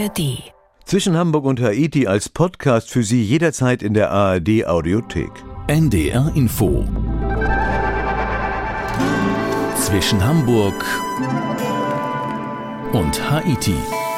ARD. Zwischen Hamburg und Haiti als Podcast für Sie jederzeit in der ARD Audiothek. NDR Info. Zwischen Hamburg und Haiti.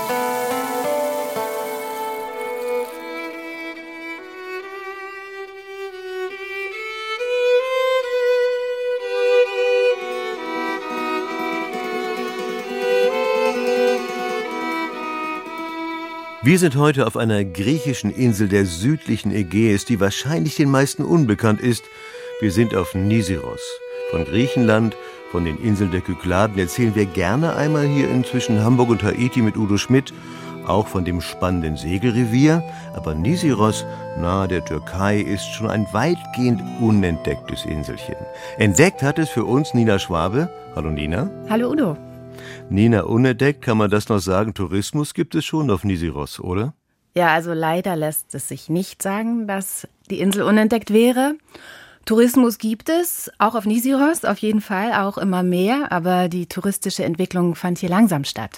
Wir sind heute auf einer griechischen Insel der südlichen Ägäis, die wahrscheinlich den meisten unbekannt ist. Wir sind auf Nisyros. Von Griechenland, von den Inseln der Kykladen erzählen wir gerne einmal hier zwischen Hamburg und Haiti mit Udo Schmidt, auch von dem spannenden Segelrevier. Aber Nisyros, nahe der Türkei, ist schon ein weitgehend unentdecktes Inselchen. Entdeckt hat es für uns Nina Schwabe. Hallo Nina. Hallo Udo. Nina, unentdeckt, kann man das noch sagen? Tourismus gibt es schon auf Nisyros, oder? Ja, also leider lässt es sich nicht sagen, dass die Insel unentdeckt wäre. Tourismus gibt es, auch auf Nisyros, auf jeden Fall, auch immer mehr, aber die touristische Entwicklung fand hier langsam statt.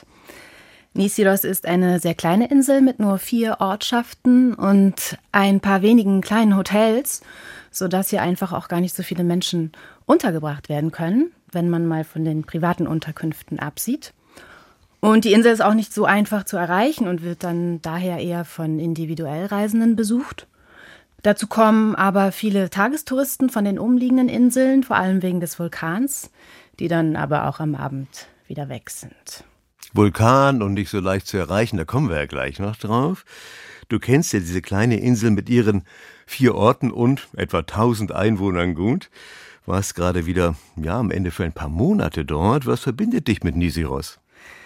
Nisyros ist eine sehr kleine Insel mit nur 4 Ortschaften und ein paar wenigen kleinen Hotels, sodass hier einfach auch gar nicht so viele Menschen untergebracht werden können, wenn man mal von den privaten Unterkünften absieht. Und die Insel ist auch nicht so einfach zu erreichen und wird dann daher eher von individuell Reisenden besucht. Dazu kommen aber viele Tagestouristen von den umliegenden Inseln, vor allem wegen des Vulkans, die dann aber auch am Abend wieder weg sind. Vulkan und nicht so leicht zu erreichen, da kommen wir ja gleich noch drauf. Du kennst ja diese kleine Insel mit ihren 4 Orten und etwa 1000 Einwohnern gut. Warst gerade wieder, am Ende für ein paar Monate dort. Was verbindet dich mit Nisyros?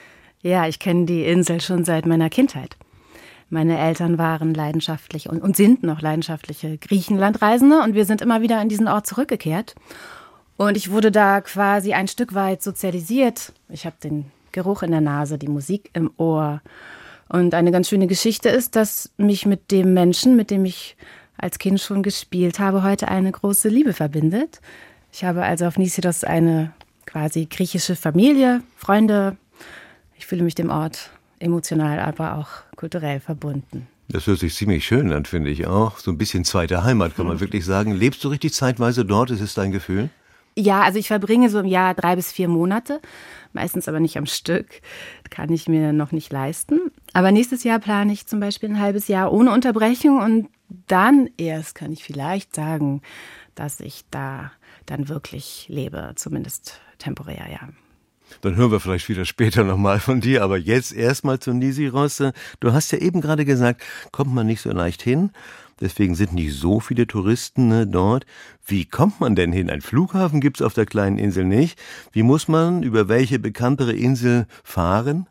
Ja, ich kenne die Insel schon seit meiner Kindheit. Meine Eltern waren leidenschaftlich und sind noch leidenschaftliche Griechenlandreisende und wir sind immer wieder an diesen Ort zurückgekehrt. Und ich wurde da quasi ein Stück weit sozialisiert. Ich habe den Geruch in der Nase, die Musik im Ohr. Und eine ganz schöne Geschichte ist, dass mich mit dem Menschen, mit dem ich als Kind schon gespielt habe, heute eine große Liebe verbindet. Ich habe also auf Nisyros eine quasi griechische Familie, Freunde. Ich fühle mich dem Ort emotional, aber auch kulturell verbunden. Das hört sich ziemlich schön an, finde ich auch. So ein bisschen zweite Heimat, kann man wirklich sagen. Lebst du richtig zeitweise dort? Ist es dein Gefühl? Ja, also ich verbringe so im Jahr 3 bis 4 Monate, meistens aber nicht am Stück. Kann ich mir noch nicht leisten. Aber nächstes Jahr plane ich zum Beispiel ein halbes Jahr ohne Unterbrechung und dann erst kann ich vielleicht sagen, dass ich da dann wirklich lebe, zumindest temporär, ja. Dann hören wir vielleicht wieder später nochmal von dir, aber jetzt erstmal zu Nisyros. Du hast ja eben gerade gesagt, kommt man nicht so leicht hin, deswegen sind nicht so viele Touristen dort. Wie kommt man denn hin? Ein Flughafen gibt es auf der kleinen Insel nicht. Wie muss man über welche bekanntere Insel fahren?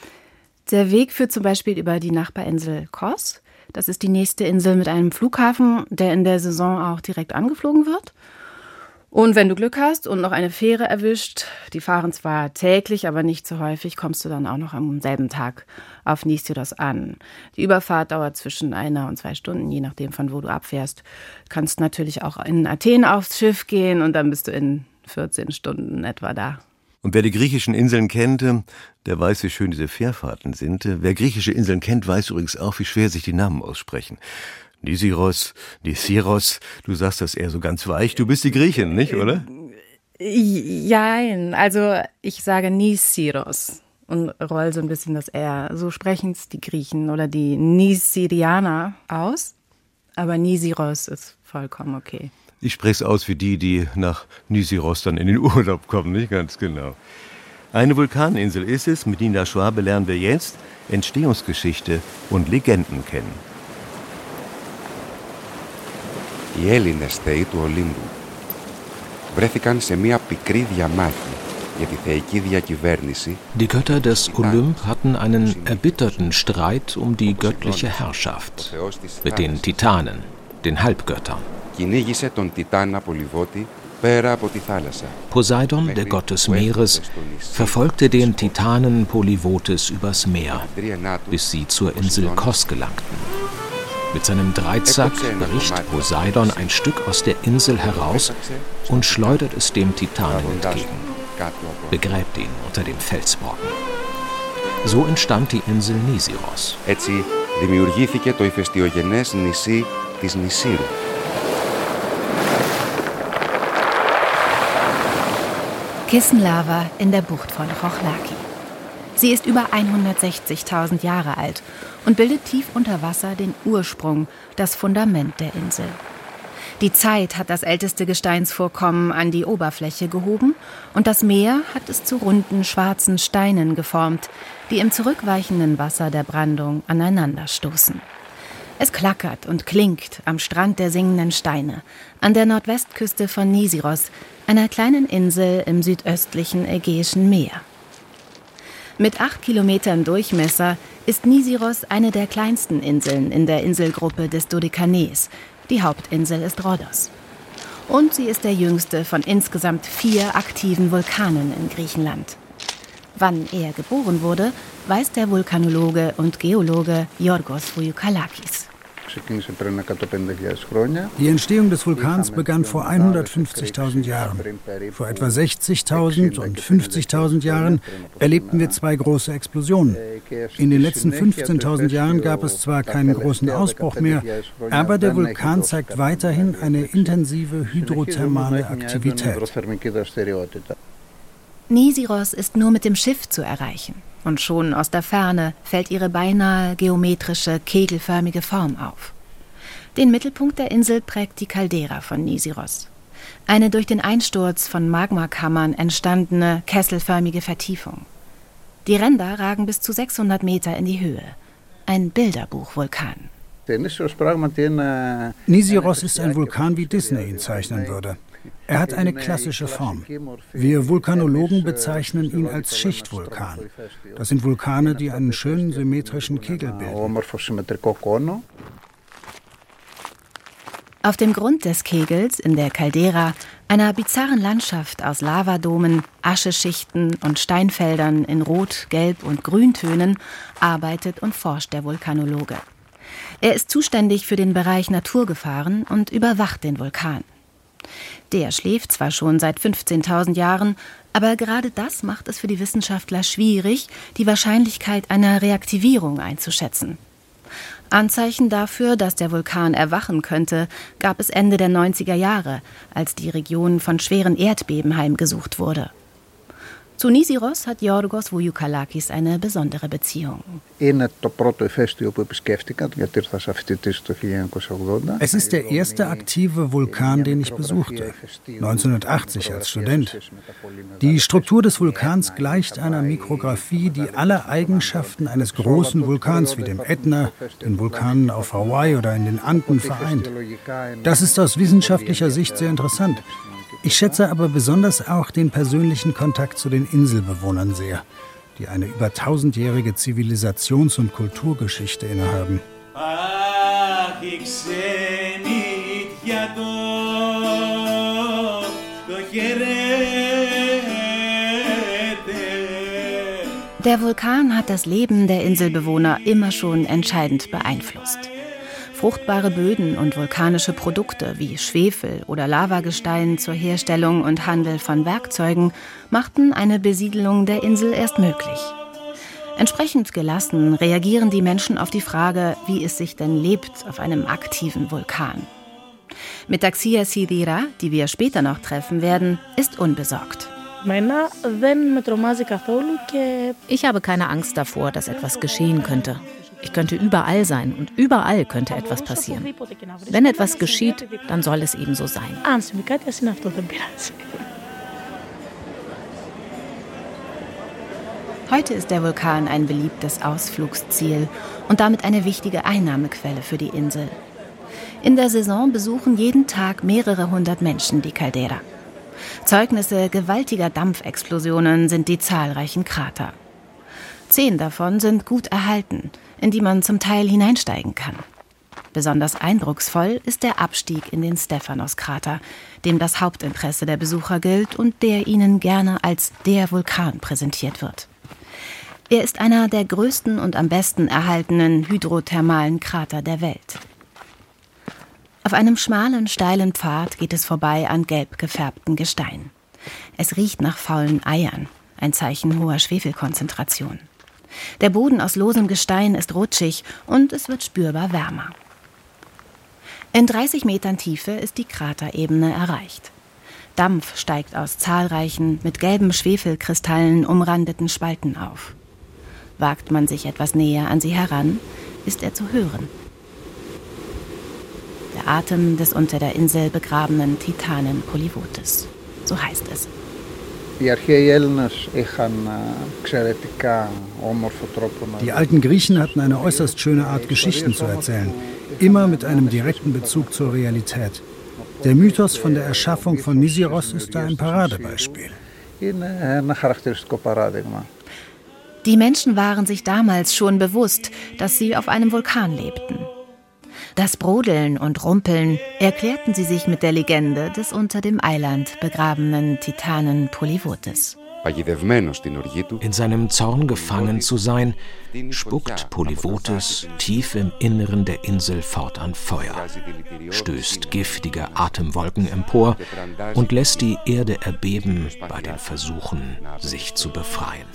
Der Weg führt zum Beispiel über die Nachbarinsel Kos. Das ist die nächste Insel mit einem Flughafen, der in der Saison auch direkt angeflogen wird. Und wenn du Glück hast und noch eine Fähre erwischt, die fahren zwar täglich, aber nicht so häufig, kommst du dann auch noch am selben Tag auf Nisyros an. Die Überfahrt dauert zwischen 1 und 2 Stunden, je nachdem von wo du abfährst. Du kannst natürlich auch in Athen aufs Schiff gehen und dann bist du in 14 Stunden etwa da. Und wer die griechischen Inseln kennt, der weiß, wie schön diese Fährfahrten sind. Wer griechische Inseln kennt, weiß übrigens auch, wie schwer sich die Namen aussprechen. Nisyros, du sagst das eher so ganz weich. Du bist die Griechin, nicht, oder? Jein, also ich sage Nisyros und roll so ein bisschen das R. So sprechen es die Griechen oder die Nisyrianer aus, aber Nisyros ist vollkommen okay. Ich spreche es aus wie die nach Nisyros dann in den Urlaub kommen, nicht ganz genau. Eine Vulkaninsel ist es, mit Nina Schwabe lernen wir jetzt Entstehungsgeschichte und Legenden kennen. Οι Έλληνες θεοί του Ολύμπου βρέθηκαν σε μια πικρή διαμάχη για τη θεϊκή διακυβέρνηση. Die Götter des Olymp hatten einen erbitterten Streit um die göttliche Herrschaft mit den Titanen, den Halbgöttern. Κυνήγησε τον Τιτάνα Πολυβότη πέρα από τη θάλασσα. Poseidon, der Gott des Meeres, verfolgte den Titanen Polyvotes übers Meer, bis sie zur Insel Kos gelangten. Mit seinem Dreizack bricht Poseidon ein Stück aus der Insel heraus und schleudert es dem Titanen entgegen. Begräbt ihn unter dem Felsbrocken. So entstand die Insel Nisyros. Έτσι δημιουργήθηκε το ηφαιστειογενές νησί της Νησίρου. Kissenlava in der Bucht von Chochlaki. Sie ist über 160.000 Jahre alt und bildet tief unter Wasser den Ursprung, das Fundament der Insel. Die Zeit hat das älteste Gesteinsvorkommen an die Oberfläche gehoben und das Meer hat es zu runden, schwarzen Steinen geformt, die im zurückweichenden Wasser der Brandung aneinanderstoßen. Es klackert und klingt am Strand der singenden Steine, an der Nordwestküste von Nisyros, einer kleinen Insel im südöstlichen Ägäischen Meer. Mit 8 Kilometern Durchmesser ist Nisyros eine der kleinsten Inseln in der Inselgruppe des Dodekanes. Die Hauptinsel ist Rhodos. Und sie ist der jüngste von insgesamt 4 aktiven Vulkanen in Griechenland. Wann er geboren wurde, weiß der Vulkanologe und Geologe Yorgos Voukallakis. Die Entstehung des Vulkans begann vor 150.000 Jahren. Vor etwa 60.000 und 50.000 Jahren erlebten wir 2 große Explosionen. In den letzten 15.000 Jahren gab es zwar keinen großen Ausbruch mehr, aber der Vulkan zeigt weiterhin eine intensive hydrothermale Aktivität. Nisyros ist nur mit dem Schiff zu erreichen. Und schon aus der Ferne fällt ihre beinahe geometrische, kegelförmige Form auf. Den Mittelpunkt der Insel prägt die Caldera von Nisyros. Eine durch den Einsturz von Magmakammern entstandene, kesselförmige Vertiefung. Die Ränder ragen bis zu 600 Meter in die Höhe. Ein Bilderbuchvulkan. Nisyros ist ein Vulkan, wie Disney ihn zeichnen würde. Er hat eine klassische Form. Wir Vulkanologen bezeichnen ihn als Schichtvulkan. Das sind Vulkane, die einen schönen symmetrischen Kegel bilden. Auf dem Grund des Kegels in der Caldera, einer bizarren Landschaft aus Lavadomen, Ascheschichten und Steinfeldern in Rot-, Gelb- und Grüntönen, arbeitet und forscht der Vulkanologe. Er ist zuständig für den Bereich Naturgefahren und überwacht den Vulkan. Der schläft zwar schon seit 15.000 Jahren, aber gerade das macht es für die Wissenschaftler schwierig, die Wahrscheinlichkeit einer Reaktivierung einzuschätzen. Anzeichen dafür, dass der Vulkan erwachen könnte, gab es Ende der 90er Jahre, als die Region von schweren Erdbeben heimgesucht wurde. Zu Nisyros hat Yorgos Voukallakis eine besondere Beziehung. Es ist der erste aktive Vulkan, den ich besuchte, 1980 als Student. Die Struktur des Vulkans gleicht einer Mikrographie, die alle Eigenschaften eines großen Vulkans wie dem Ätna, den Vulkanen auf Hawaii oder in den Anden vereint. Das ist aus wissenschaftlicher Sicht sehr interessant. Ich schätze aber besonders auch den persönlichen Kontakt zu den Inselbewohnern sehr, die eine über 1000-jährige Zivilisations- und Kulturgeschichte innehaben. Der Vulkan hat das Leben der Inselbewohner immer schon entscheidend beeinflusst. Fruchtbare Böden und vulkanische Produkte wie Schwefel oder Lavagestein zur Herstellung und Handel von Werkzeugen machten eine Besiedelung der Insel erst möglich. Entsprechend gelassen reagieren die Menschen auf die Frage, wie es sich denn lebt auf einem aktiven Vulkan. Metaxia Sidira, die wir später noch treffen werden, ist unbesorgt. Ich habe keine Angst davor, dass etwas geschehen könnte. Ich könnte überall sein und überall könnte etwas passieren. Wenn etwas geschieht, dann soll es eben so sein. Heute ist der Vulkan ein beliebtes Ausflugsziel und damit eine wichtige Einnahmequelle für die Insel. In der Saison besuchen jeden Tag mehrere hundert Menschen die Caldera. Zeugnisse gewaltiger Dampfexplosionen sind die zahlreichen Krater. 10 davon sind gut erhalten, in die man zum Teil hineinsteigen kann. Besonders eindrucksvoll ist der Abstieg in den Stephanos-Krater, dem das Hauptinteresse der Besucher gilt und der ihnen gerne als der Vulkan präsentiert wird. Er ist einer der größten und am besten erhaltenen hydrothermalen Krater der Welt. Auf einem schmalen, steilen Pfad geht es vorbei an gelb gefärbtem Gestein. Es riecht nach faulen Eiern, ein Zeichen hoher Schwefelkonzentration. Der Boden aus losem Gestein ist rutschig und es wird spürbar wärmer. In 30 Metern Tiefe ist die Kraterebene erreicht. Dampf steigt aus zahlreichen, mit gelben Schwefelkristallen umrandeten Spalten auf. Wagt man sich etwas näher an sie heran, ist er zu hören. Der Atem des unter der Insel begrabenen Titanen Polyvotes. So heißt es. Die alten Griechen hatten eine äußerst schöne Art, Geschichten zu erzählen. Immer mit einem direkten Bezug zur Realität. Der Mythos von der Erschaffung von Nisyros ist da ein Paradebeispiel. Die Menschen waren sich damals schon bewusst, dass sie auf einem Vulkan lebten. Das Brodeln und Rumpeln erklärten sie sich mit der Legende des unter dem Eiland begrabenen Titanen Polyvotes. In seinem Zorn gefangen zu sein, spuckt Polyvotes tief im Inneren der Insel fortan Feuer, stößt giftige Atemwolken empor und lässt die Erde erbeben bei den Versuchen, sich zu befreien.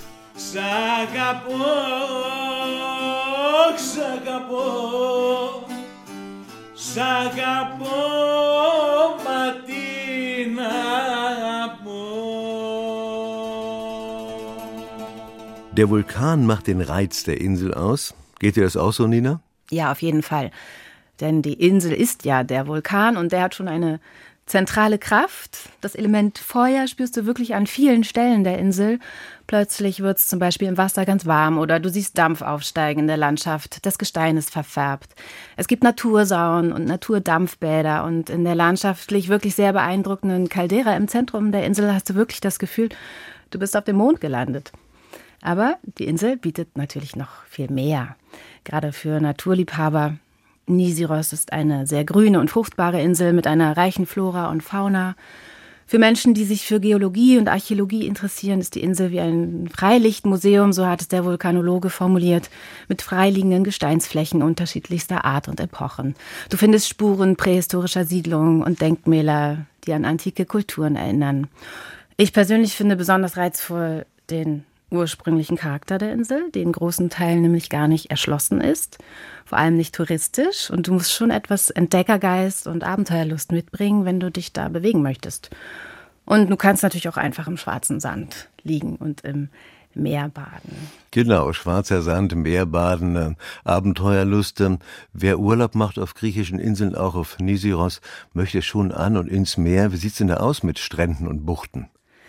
Der Vulkan macht den Reiz der Insel aus. Geht dir das auch so, Nina? Ja, auf jeden Fall. Denn die Insel ist ja der Vulkan und der hat schon eine zentrale Kraft. Das Element Feuer spürst du wirklich an vielen Stellen der Insel. Plötzlich wird es zum Beispiel im Wasser ganz warm oder du siehst Dampf aufsteigen in der Landschaft. Das Gestein ist verfärbt. Es gibt Natursauen und Naturdampfbäder und in der landschaftlich wirklich sehr beeindruckenden Caldera im Zentrum der Insel hast du wirklich das Gefühl, du bist auf dem Mond gelandet. Aber die Insel bietet natürlich noch viel mehr. Gerade für Naturliebhaber. Nisyros ist eine sehr grüne und fruchtbare Insel mit einer reichen Flora und Fauna. Für Menschen, die sich für Geologie und Archäologie interessieren, ist die Insel wie ein Freilichtmuseum, so hat es der Vulkanologe formuliert, mit freiliegenden Gesteinsflächen unterschiedlichster Art und Epochen. Du findest Spuren prähistorischer Siedlungen und Denkmäler, die an antike Kulturen erinnern. Ich persönlich finde besonders reizvoll den ursprünglichen Charakter der Insel, die in großen Teilen nämlich gar nicht erschlossen ist, vor allem nicht touristisch. Und du musst schon etwas Entdeckergeist und Abenteuerlust mitbringen, wenn du dich da bewegen möchtest. Und du kannst natürlich auch einfach im schwarzen Sand liegen und im Meer baden. Genau, schwarzer Sand, Meerbaden, Abenteuerlust. Wer Urlaub macht auf griechischen Inseln, auch auf Nisyros, möchte schon an und ins Meer. Wie sieht's denn da aus mit Stränden und Buchten?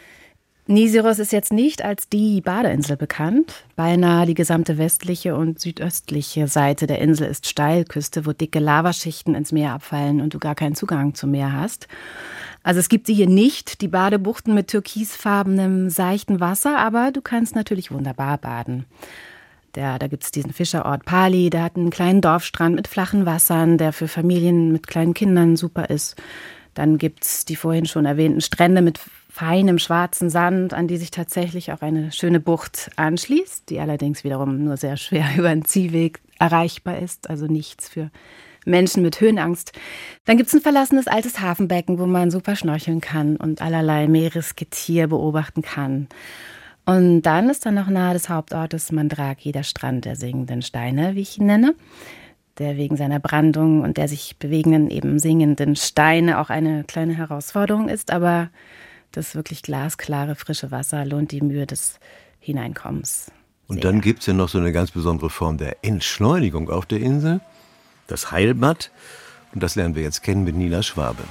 Nisyros ist jetzt nicht als die Badeinsel bekannt. Beinahe die gesamte westliche und südöstliche Seite der Insel ist Steilküste, wo dicke Lavaschichten ins Meer abfallen und du gar keinen Zugang zum Meer hast. Also es gibt sie hier nicht, die Badebuchten mit türkisfarbenem, seichten Wasser, aber du kannst natürlich wunderbar baden. Da gibt es diesen Fischerort Pali, der hat einen kleinen Dorfstrand mit flachen Wassern, der für Familien mit kleinen Kindern super ist. Dann gibt es die vorhin schon erwähnten Strände mit feinem schwarzen Sand, an die sich tatsächlich auch eine schöne Bucht anschließt, die allerdings wiederum nur sehr schwer über einen Ziehweg erreichbar ist, also nichts für Menschen mit Höhenangst. Dann gibt es ein verlassenes altes Hafenbecken, wo man super schnorcheln kann und allerlei Meeresgetier beobachten kann. Und dann ist dann noch nahe des Hauptortes Mandraki der Strand der singenden Steine, wie ich ihn nenne, der wegen seiner Brandung und der sich bewegenden, eben singenden Steine auch eine kleine Herausforderung ist, aber das wirklich glasklare, frische Wasser lohnt die Mühe des Hineinkommens. Und dann gibt es ja noch so eine ganz besondere Form der Entschleunigung auf der Insel, das Heilbad. Und das lernen wir jetzt kennen mit Nina Schwabe.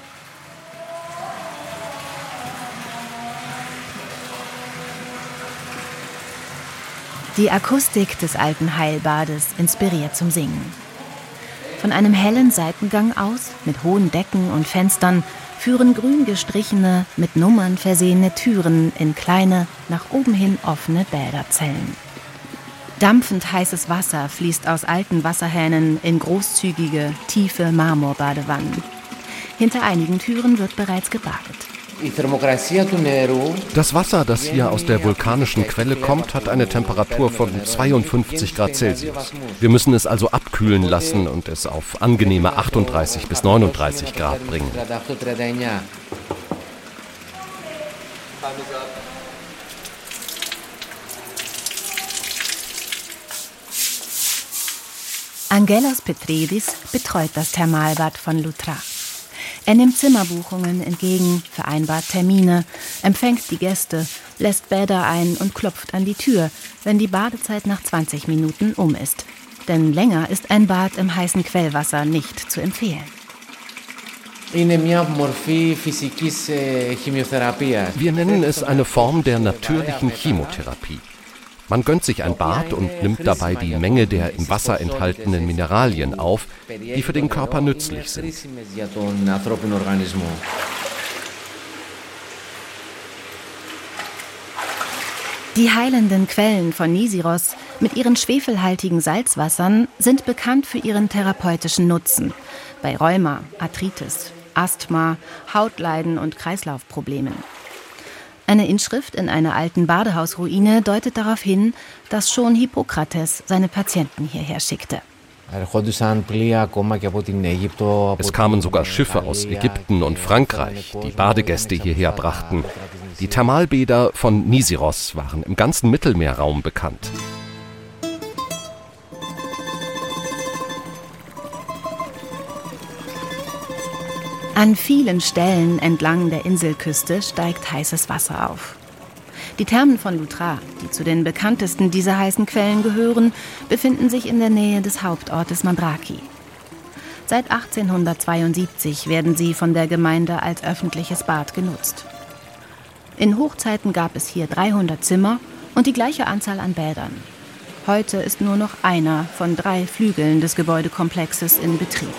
Die Akustik des alten Heilbades inspiriert zum Singen. Von einem hellen Seitengang aus, mit hohen Decken und Fenstern, führen grün gestrichene, mit Nummern versehene Türen in kleine, nach oben hin offene Bäderzellen. Dampfend heißes Wasser fließt aus alten Wasserhähnen in großzügige, tiefe Marmorbadewannen. Hinter einigen Türen wird bereits gebadet. Das Wasser, das hier aus der vulkanischen Quelle kommt, hat eine Temperatur von 52 Grad Celsius. Wir müssen es also abkühlen lassen und es auf angenehme 38 bis 39 Grad bringen. Angelos Petridis betreut das Thermalbad von Loutra. Er nimmt Zimmerbuchungen entgegen, vereinbart Termine, empfängt die Gäste, lässt Bäder ein und klopft an die Tür, wenn die Badezeit nach 20 Minuten um ist. Denn länger ist ein Bad im heißen Quellwasser nicht zu empfehlen. Wir nennen es eine Form der natürlichen Chemotherapie. Man gönnt sich ein Bad und nimmt dabei die Menge der im Wasser enthaltenen Mineralien auf, die für den Körper nützlich sind. Die heilenden Quellen von Nisyros mit ihren schwefelhaltigen Salzwassern sind bekannt für ihren therapeutischen Nutzen bei Rheuma, Arthritis, Asthma, Hautleiden und Kreislaufproblemen. Eine Inschrift in einer alten Badehausruine deutet darauf hin, dass schon Hippokrates seine Patienten hierher schickte. Es kamen sogar Schiffe aus Ägypten und Frankreich, die Badegäste hierher brachten. Die Thermalbäder von Nisyros waren im ganzen Mittelmeerraum bekannt. An vielen Stellen entlang der Inselküste steigt heißes Wasser auf. Die Thermen von Loutra, die zu den bekanntesten dieser heißen Quellen gehören, befinden sich in der Nähe des Hauptortes Mandraki. Seit 1872 werden sie von der Gemeinde als öffentliches Bad genutzt. In Hochzeiten gab es hier 300 Zimmer und die gleiche Anzahl an Bädern. Heute ist nur noch einer von 3 Flügeln des Gebäudekomplexes in Betrieb.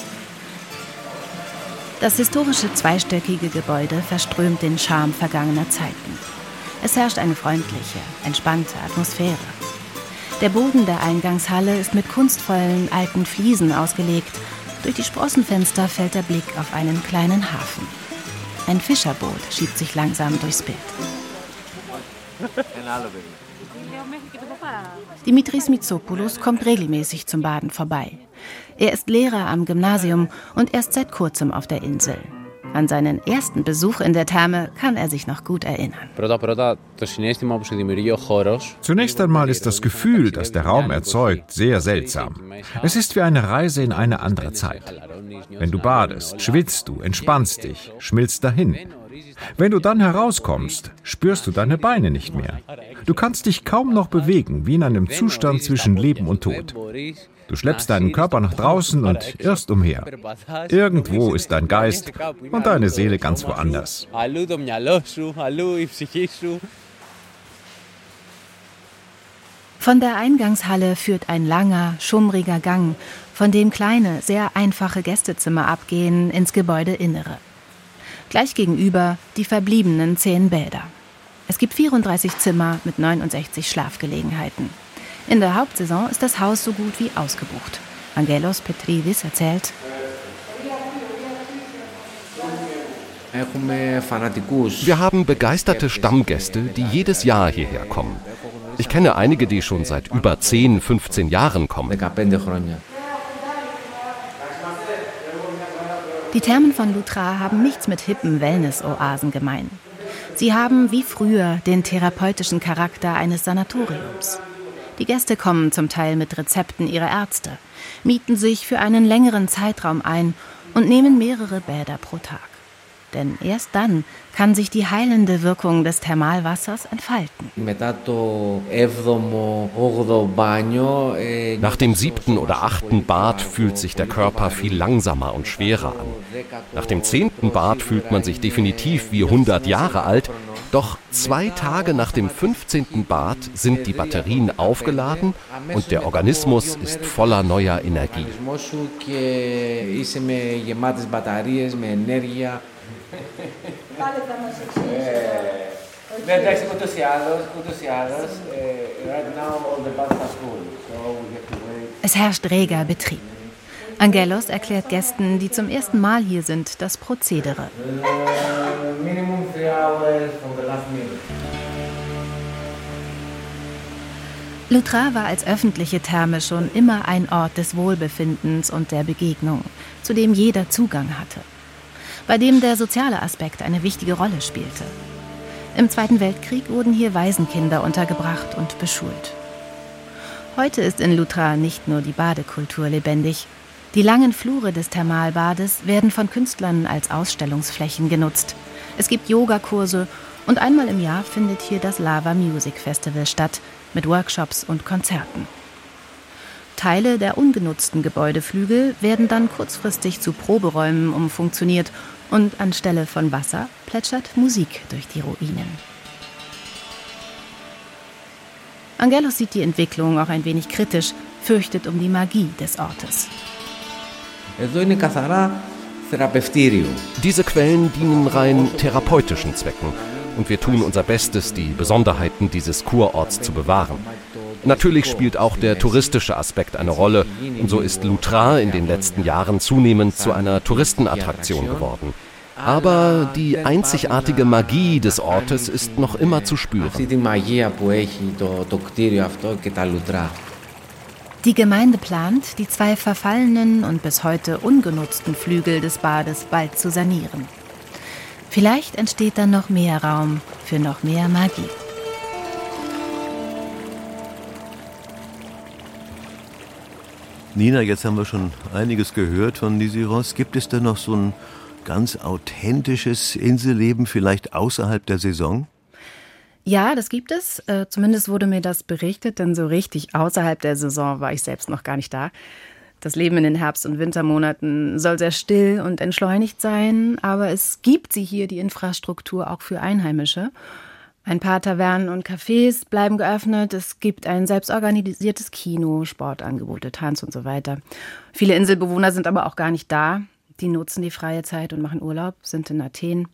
Das historische zweistöckige Gebäude verströmt den Charme vergangener Zeiten. Es herrscht eine freundliche, entspannte Atmosphäre. Der Boden der Eingangshalle ist mit kunstvollen alten Fliesen ausgelegt. Durch die Sprossenfenster fällt der Blick auf einen kleinen Hafen. Ein Fischerboot schiebt sich langsam durchs Bild. Dimitris Mitsopoulos kommt regelmäßig zum Baden vorbei. Er ist Lehrer am Gymnasium und erst seit kurzem auf der Insel. An seinen ersten Besuch in der Therme kann er sich noch gut erinnern. Zunächst einmal ist das Gefühl, das der Raum erzeugt, sehr seltsam. Es ist wie eine Reise in eine andere Zeit. Wenn du badest, schwitzt du, entspannst dich, schmilzt dahin. Wenn du dann herauskommst, spürst du deine Beine nicht mehr. Du kannst dich kaum noch bewegen, wie in einem Zustand zwischen Leben und Tod. Du schleppst deinen Körper nach draußen und irrst umher. Irgendwo ist dein Geist und deine Seele ganz woanders. Von der Eingangshalle führt ein langer, schummriger Gang, von dem kleine, sehr einfache Gästezimmer abgehen ins Gebäudeinnere. Gleich gegenüber die verbliebenen 10 Bäder. Es gibt 34 Zimmer mit 69 Schlafgelegenheiten. In der Hauptsaison ist das Haus so gut wie ausgebucht. Angelos Petridis erzählt: Wir haben begeisterte Stammgäste, die jedes Jahr hierher kommen. Ich kenne einige, die schon seit über 10, 15 Jahren kommen. Die Thermen von Loutra haben nichts mit hippen Wellness-Oasen gemein. Sie haben wie früher den therapeutischen Charakter eines Sanatoriums. Die Gäste kommen zum Teil mit Rezepten ihrer Ärzte, mieten sich für einen längeren Zeitraum ein und nehmen mehrere Bäder pro Tag. Denn erst dann kann sich die heilende Wirkung des Thermalwassers entfalten. Nach dem 7. oder 8. Bad fühlt sich der Körper viel langsamer und schwerer an. Nach dem 10. Bad fühlt man sich definitiv wie 100 Jahre alt. Doch 2 Tage nach dem 15. Bad sind die Batterien aufgeladen und der Organismus ist voller neuer Energie. Es herrscht reger Betrieb. Angelos erklärt Gästen, die zum ersten Mal hier sind, das Prozedere. Loutra war als öffentliche Therme schon immer ein Ort des Wohlbefindens und der Begegnung, zu dem jeder Zugang hatte, bei dem der soziale Aspekt eine wichtige Rolle spielte. Im Zweiten Weltkrieg wurden hier Waisenkinder untergebracht und beschult. Heute ist in Loutra nicht nur die Badekultur lebendig. Die langen Flure des Thermalbades werden von Künstlern als Ausstellungsflächen genutzt. Es gibt Yogakurse und einmal im Jahr findet hier das Lava Music Festival statt, mit Workshops und Konzerten. Teile der ungenutzten Gebäudeflügel werden dann kurzfristig zu Proberäumen umfunktioniert und anstelle von Wasser plätschert Musik durch die Ruinen. Angelos sieht die Entwicklung auch ein wenig kritisch, fürchtet um die Magie des Ortes. Diese Quellen dienen rein therapeutischen Zwecken und wir tun unser Bestes, die Besonderheiten dieses Kurorts zu bewahren. Natürlich spielt auch der touristische Aspekt eine Rolle und so ist Loutra in den letzten Jahren zunehmend zu einer Touristenattraktion geworden. Aber die einzigartige Magie des Ortes ist noch immer zu spüren. Die Gemeinde plant, die 2 verfallenen und bis heute ungenutzten Flügel des Bades bald zu sanieren. Vielleicht entsteht dann noch mehr Raum für noch mehr Magie. Nina, jetzt haben wir schon einiges gehört von Niziros. Gibt es denn noch so ein ganz authentisches Inselleben, vielleicht außerhalb der Saison? Ja, das gibt es. Zumindest wurde mir das berichtet, denn so richtig außerhalb der Saison war ich selbst noch gar nicht da. Das Leben in den Herbst- und Wintermonaten soll sehr still und entschleunigt sein, aber es gibt hier die Infrastruktur auch für Einheimische. Ein paar Tavernen und Cafés bleiben geöffnet. Es gibt ein selbstorganisiertes Kino, Sportangebote, Tanz und so weiter. Viele Inselbewohner sind aber auch gar nicht da. Die nutzen die freie Zeit und machen Urlaub, sind in Athen.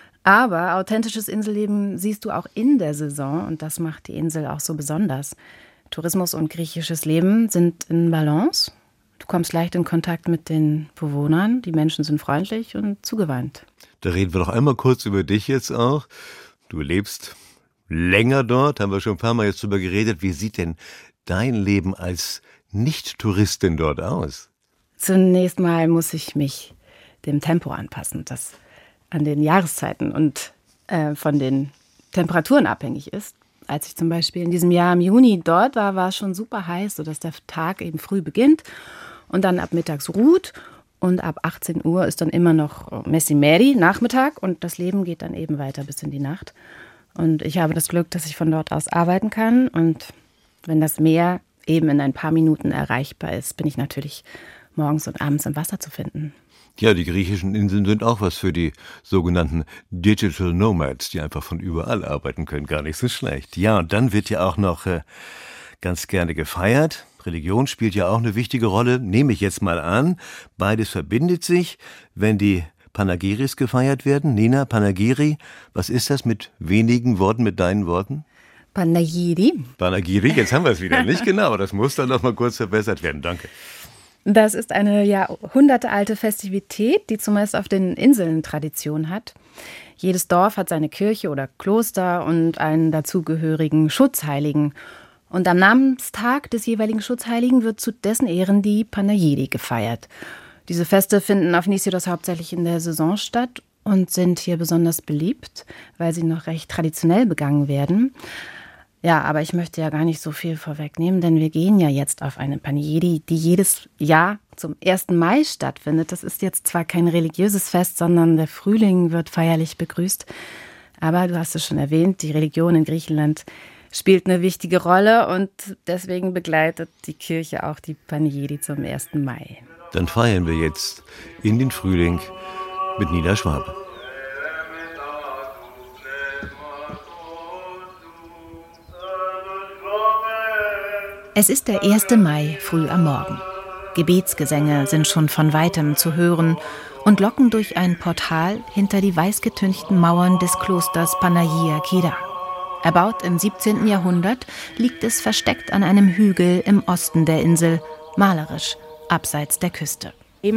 Aber authentisches Inselleben siehst du auch in der Saison und das macht die Insel auch so besonders. Tourismus und griechisches Leben sind in Balance. Du kommst leicht in Kontakt mit den Bewohnern. Die Menschen sind freundlich und zugewandt. Da reden wir noch einmal kurz über dich jetzt auch. Du lebst länger dort, haben wir schon ein paar Mal jetzt drüber geredet. Wie sieht denn dein Leben als Nicht-Touristin dort aus? Zunächst mal muss ich mich dem Tempo anpassen, das an den Jahreszeiten und von den Temperaturen abhängig ist. Als ich zum Beispiel in diesem Jahr im Juni dort war, war es schon super heiß, sodass der Tag eben früh beginnt und dann ab mittags ruht. Und ab 18 Uhr ist dann immer noch Messimeri, Nachmittag, und das Leben geht dann eben weiter bis in die Nacht. Und ich habe das Glück, dass ich von dort aus arbeiten kann. Und wenn das Meer eben in ein paar Minuten erreichbar ist, bin ich natürlich morgens und abends im Wasser zu finden. Ja, die griechischen Inseln sind auch was für die sogenannten Digital Nomads, die einfach von überall arbeiten können. Gar nicht so schlecht. Ja, und dann wird ja auch noch ganz gerne gefeiert. Religion spielt ja auch eine wichtige Rolle, nehme ich jetzt mal an. Beides verbindet sich, wenn die Panagiris gefeiert werden. Nina, Panagiri, was ist das mit wenigen Worten, mit deinen Worten? Panagiri. Panagiri, jetzt haben wir es wieder, nicht genau. Das muss dann noch mal kurz verbessert werden. Danke. Das ist eine jahrhundertealte Festivität, die zumeist auf den Inseln Tradition hat. Jedes Dorf hat seine Kirche oder Kloster und einen dazugehörigen Schutzheiligen. Und am Namenstag des jeweiligen Schutzheiligen wird zu dessen Ehren die Panagiri gefeiert. Diese Feste finden auf Niziros hauptsächlich in der Saison statt und sind hier besonders beliebt, weil sie noch recht traditionell begangen werden. Ja, aber ich möchte ja gar nicht so viel vorwegnehmen, denn wir gehen ja jetzt auf eine Panagiri, die jedes Jahr zum 1. Mai stattfindet. Das ist jetzt zwar kein religiöses Fest, sondern der Frühling wird feierlich begrüßt. Aber du hast es schon erwähnt, die Religion in Griechenland spielt eine wichtige Rolle und deswegen begleitet die Kirche auch die Panagiri zum 1. Mai. Dann feiern wir jetzt in den Frühling mit Nina Schwabe. Es ist der 1. Mai, früh am Morgen. Gebetsgesänge sind schon von Weitem zu hören und locken durch ein Portal hinter die weißgetünchten Mauern des Klosters Panagia Kira. Erbaut im 17. Jahrhundert, liegt es versteckt an einem Hügel im Osten der Insel, malerisch, abseits der Küste. Wir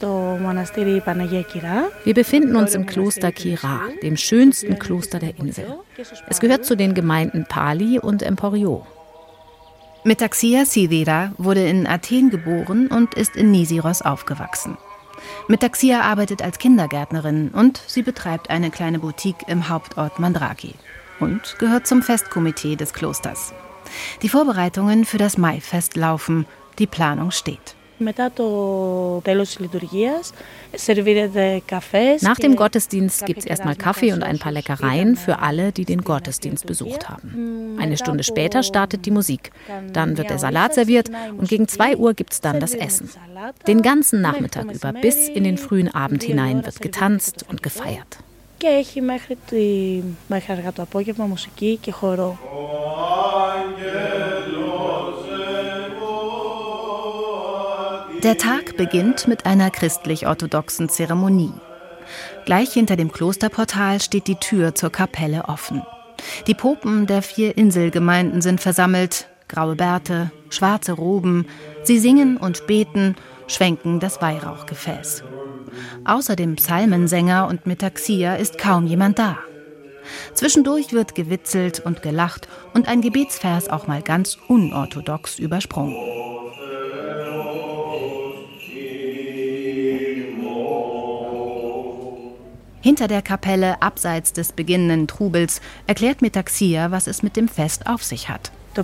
befinden uns im Kloster Kira, dem schönsten Kloster der Insel. Es gehört zu den Gemeinden Pali und Emporio. Metaxia Sidira wurde in Athen geboren und ist in Niziros aufgewachsen. Metaxia arbeitet als Kindergärtnerin und sie betreibt eine kleine Boutique im Hauptort Mandraki und gehört zum Festkomitee des Klosters. Die Vorbereitungen für das Maifest laufen. Die Planung steht. Nach dem Gottesdienst gibt es erstmal Kaffee und ein paar Leckereien für alle, die den Gottesdienst besucht haben. Eine Stunde später startet die Musik. Dann wird der Salat serviert und gegen 2 Uhr gibt es dann das Essen. Den ganzen Nachmittag über bis in den frühen Abend hinein wird getanzt und gefeiert. Der Tag beginnt mit einer christlich-orthodoxen Zeremonie. Gleich hinter dem Klosterportal steht die Tür zur Kapelle offen. Die Popen der 4 Inselgemeinden sind versammelt, graue Bärte, schwarze Roben. Sie singen und beten, schwenken das Weihrauchgefäß. Außer dem Psalmensänger und Metaxia ist kaum jemand da. Zwischendurch wird gewitzelt und gelacht und ein Gebetsvers auch mal ganz unorthodox übersprungen. Hinter der Kapelle, abseits des beginnenden Trubels, erklärt Metaxia, was es mit dem Fest auf sich hat. Das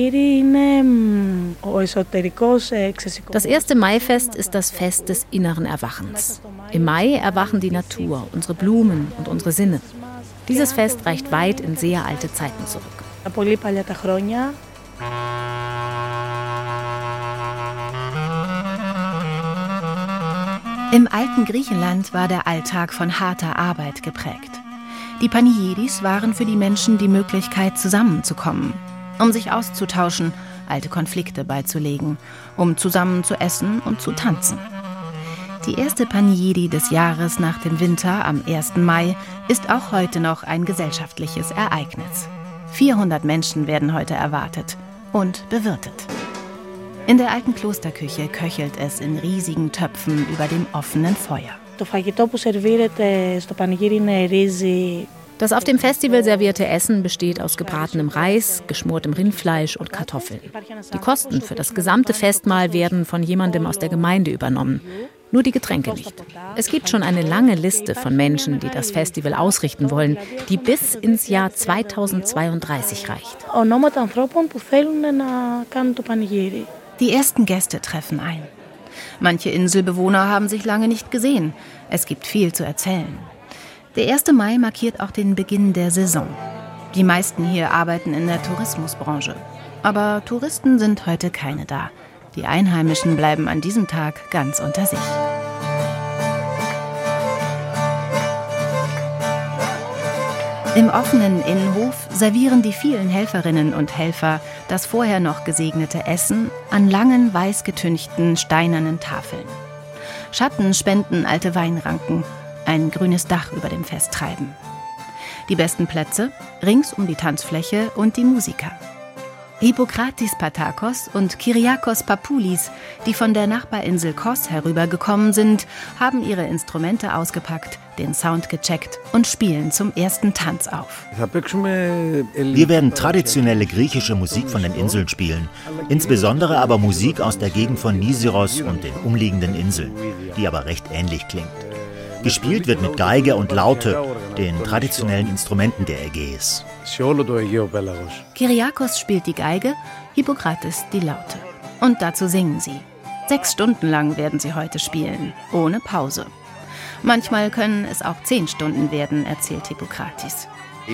erste Maifest ist das Fest des inneren Erwachens. Im Mai erwachen die Natur, unsere Blumen und unsere Sinne. Dieses Fest reicht weit in sehr alte Zeiten zurück. Im alten Griechenland war der Alltag von harter Arbeit geprägt. Die Panegyris waren für die Menschen die Möglichkeit, zusammenzukommen, um sich auszutauschen, alte Konflikte beizulegen, um zusammen zu essen und zu tanzen. Die erste Panegyri des Jahres nach dem Winter am 1. Mai ist auch heute noch ein gesellschaftliches Ereignis. 400 Menschen werden heute erwartet und bewirtet. In der alten Klosterküche köchelt es in riesigen Töpfen über dem offenen Feuer. Das auf dem Festival servierte Essen besteht aus gebratenem Reis, geschmortem Rindfleisch und Kartoffeln. Die Kosten für das gesamte Festmahl werden von jemandem aus der Gemeinde übernommen. Nur die Getränke nicht. Es gibt schon eine lange Liste von Menschen, die das Festival ausrichten wollen, die bis ins Jahr 2032 reicht. Die ersten Gäste treffen ein. Manche Inselbewohner haben sich lange nicht gesehen. Es gibt viel zu erzählen. Der 1. Mai markiert auch den Beginn der Saison. Die meisten hier arbeiten in der Tourismusbranche. Aber Touristen sind heute keine da. Die Einheimischen bleiben an diesem Tag ganz unter sich. Im offenen Innenhof servieren die vielen Helferinnen und Helfer das vorher noch gesegnete Essen an langen, weiß getünchten, steinernen Tafeln. Schatten spenden alte Weinranken, ein grünes Dach über dem Fest treiben. Die besten Plätze rings um die Tanzfläche und die Musiker. Hippokrates Patakos und Kyriakos Papoulis, die von der Nachbarinsel Kos herübergekommen sind, haben ihre Instrumente ausgepackt, den Sound gecheckt und spielen zum ersten Tanz auf. Wir werden traditionelle griechische Musik von den Inseln spielen, insbesondere aber Musik aus der Gegend von Nisyros und den umliegenden Inseln, die aber recht ähnlich klingt. Gespielt wird mit Geige und Laute, den traditionellen Instrumenten der Ägäis. Kyriakos spielt die Geige, Hippokrates die Laute. Und dazu singen sie. 6 Stunden lang werden sie heute spielen, ohne Pause. Manchmal können es auch 10 Stunden werden, erzählt Hippokrates.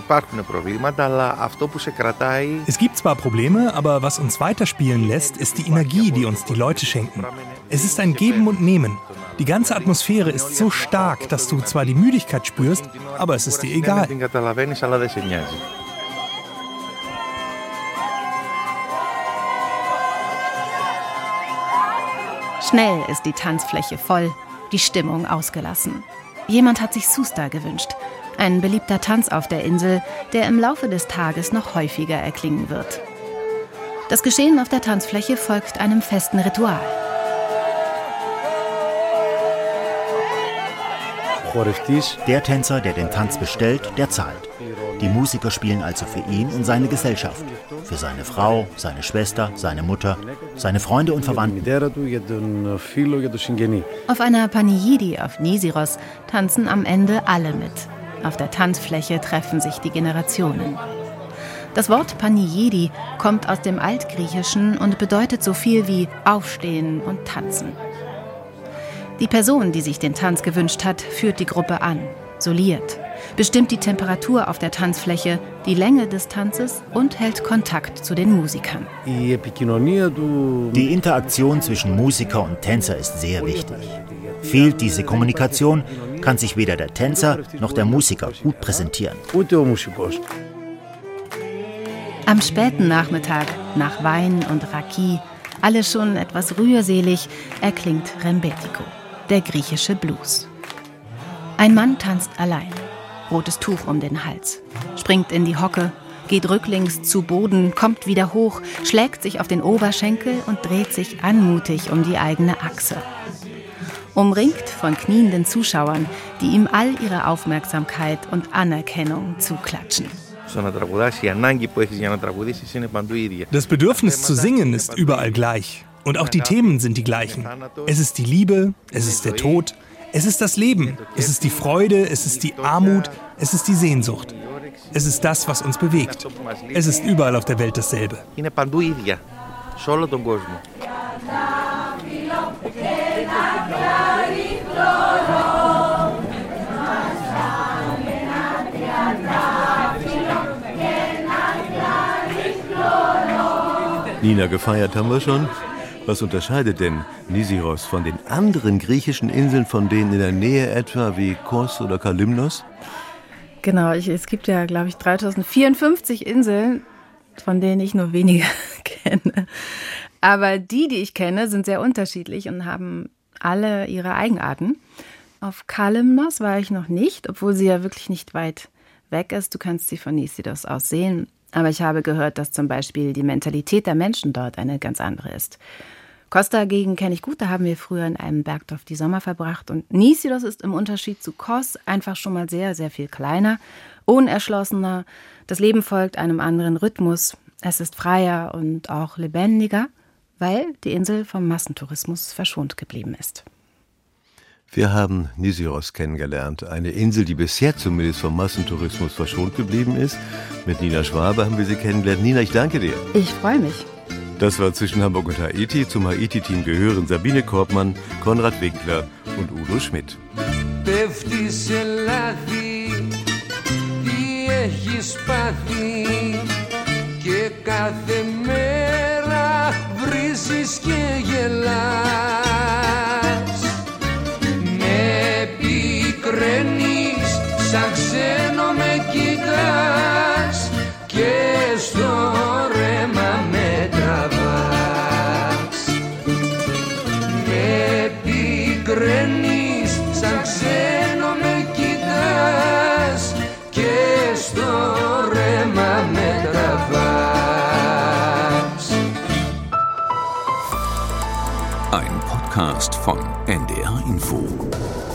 Es gibt zwar Probleme, aber was uns weiterspielen lässt, ist die Energie, die uns die Leute schenken. Es ist ein Geben und Nehmen. Die ganze Atmosphäre ist so stark, dass du zwar die Müdigkeit spürst, aber es ist dir egal. Schnell ist die Tanzfläche voll, die Stimmung ausgelassen. Jemand hat sich Susta gewünscht. Ein beliebter Tanz auf der Insel, der im Laufe des Tages noch häufiger erklingen wird. Das Geschehen auf der Tanzfläche folgt einem festen Ritual. Der Tänzer, der den Tanz bestellt, der zahlt. Die Musiker spielen also für ihn und seine Gesellschaft, für seine Frau, seine Schwester, seine Mutter, seine Freunde und Verwandten. Auf einer Panegyri auf Nisyros tanzen am Ende alle mit. Auf der Tanzfläche treffen sich die Generationen. Das Wort Panieri kommt aus dem Altgriechischen und bedeutet so viel wie aufstehen und tanzen. Die Person, die sich den Tanz gewünscht hat, führt die Gruppe an, soliert, bestimmt die Temperatur auf der Tanzfläche, die Länge des Tanzes und hält Kontakt zu den Musikern. Die Interaktion zwischen Musiker und Tänzer ist sehr wichtig. Fehlt diese Kommunikation, kann sich weder der Tänzer noch der Musiker gut präsentieren. Am späten Nachmittag, nach Wein und Raki, alle schon etwas rührselig, erklingt Rembetiko, der griechische Blues. Ein Mann tanzt allein, rotes Tuch um den Hals, springt in die Hocke, geht rücklings zu Boden, kommt wieder hoch, schlägt sich auf den Oberschenkel und dreht sich anmutig um die eigene Achse. Umringt von knienden Zuschauern, die ihm all ihre Aufmerksamkeit und Anerkennung zuklatschen. Das Bedürfnis zu singen ist überall gleich. Und auch die Themen sind die gleichen. Es ist die Liebe, es ist der Tod, es ist das Leben, es ist die Freude, es ist die Armut, es ist die Sehnsucht. Es ist das, was uns bewegt. Es ist überall auf der Welt dasselbe. Nina, gefeiert haben wir schon. Was unterscheidet denn Nisyros von den anderen griechischen Inseln, von denen in der Nähe etwa wie Kos oder Kalymnos? Genau, es gibt ja, glaube ich, 3054 Inseln, von denen ich nur wenige kenne. Aber die ich kenne, sind sehr unterschiedlich und haben alle ihre Eigenarten. Auf Kalymnos war ich noch nicht, obwohl sie ja wirklich nicht weit weg ist. Du kannst sie von Nisyros aus sehen. Aber ich habe gehört, dass zum Beispiel die Mentalität der Menschen dort eine ganz andere ist. Kos dagegen kenne ich gut, da haben wir früher in einem Bergdorf die Sommer verbracht. Und Nisyros ist im Unterschied zu Kos einfach schon mal sehr, sehr viel kleiner, unerschlossener. Das Leben folgt einem anderen Rhythmus. Es ist freier und auch lebendiger, weil die Insel vom Massentourismus verschont geblieben ist. Wir haben Nisyros kennengelernt, eine Insel, die bisher zumindest vom Massentourismus verschont geblieben ist. Mit Nina Schwabe haben wir sie kennengelernt. Nina, ich danke dir. Ich freue mich. Das war Zwischen Hamburg und Haiti. Zum Haiti-Team gehören Sabine Korbmann, Konrad Winkler und Udo Schmidt. Πέφτει σε λάδι, τι έχεις πάθει και κάθε μέρα βρίζεις και γελάς. Με πικραίνεις, σαν ξένο με κοιτάς και στο ρέμα με τραβάς. Με πικραίνεις, σαν ξένο με κοιτάς και στο ρέμα με τραβάς. Ein Podcast von NDR Info.